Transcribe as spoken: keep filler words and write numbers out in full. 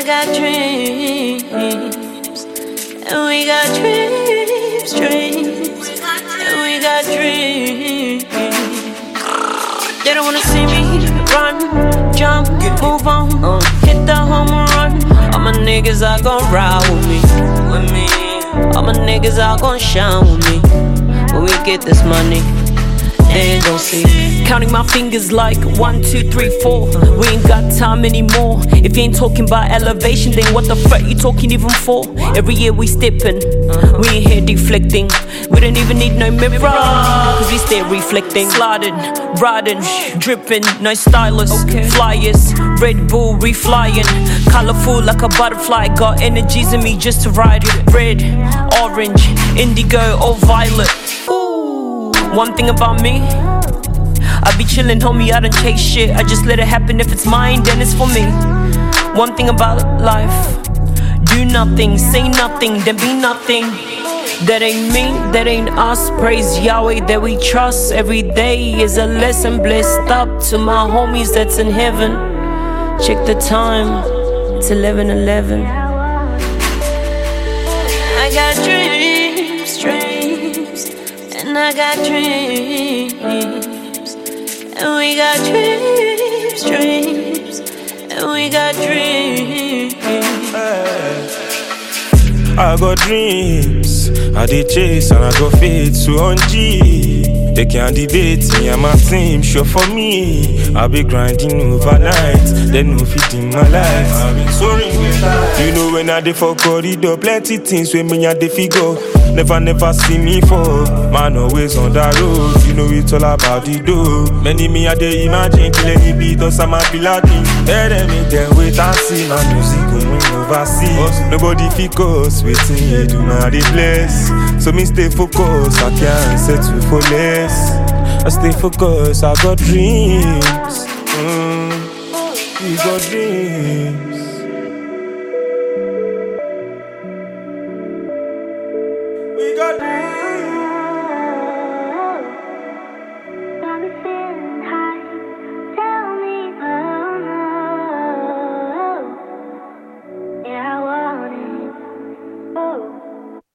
I got dreams, and we got dreams, dreams, and we got dreams. They don't wanna see me run, jump, move on, hit the home run. All my niggas are gon' ride with me, with me. All my niggas are gon' shine with me. When we get this money, they ain't gon' see. Counting my fingers like one, two, three, four. We ain't got time anymore. If you ain't talking about elevation, then what the fuck you talking even for? Every year we steppin', we ain't here deflecting. We don't even need no mirror, cause we stay reflecting. Sliding, riding, dripping, no stylus, okay. Flyers, Red Bull, reflying. Colorful like a butterfly, got energies in me just to ride it. Red, orange, indigo or violet. Ooh. One thing about me, I be chillin', homie, I don't chase shit. I just let it happen. If it's mine, then it's for me. One thing about life, do nothing, say nothing, then be nothing. That ain't me, that ain't us. Praise Yahweh that we trust. Every day is a lesson. Blessed up to my homies that's in heaven. Check the time, it's eleven eleven. I got dreams, dreams, and I got dreams, and we got dreams, dreams, and we got dreams. I got dreams, I did chase and I got faith to on G. They can't debate me and my team, sure for me. I be grinding overnight, they no fit in my life. I been soaring with life. You know when I dey for corridor, plenty things with me and they figure. Never, never see me fall. Man always on the road, you know it's all about the dough. Many me I dey imagine till any beat or some be lagging. Tell them me then wait and see my music going overseas. Nobody focus, waiting here do my place. So me stay focused, I can't settle for less. I stay focused, I got dreams. Mm, we got dreams.